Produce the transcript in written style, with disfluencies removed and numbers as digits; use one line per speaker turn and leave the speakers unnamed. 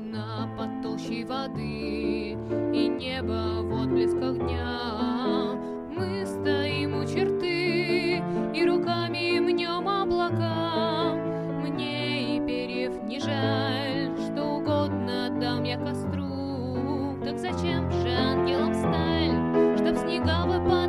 судно под толщей воды, и небо в отблесках дня. Мы стоим у черты и руками мнем облака. Мне и перьев не жаль, что угодно дам я костру. Так зачем же ангелам сталь, чтоб снега выпали?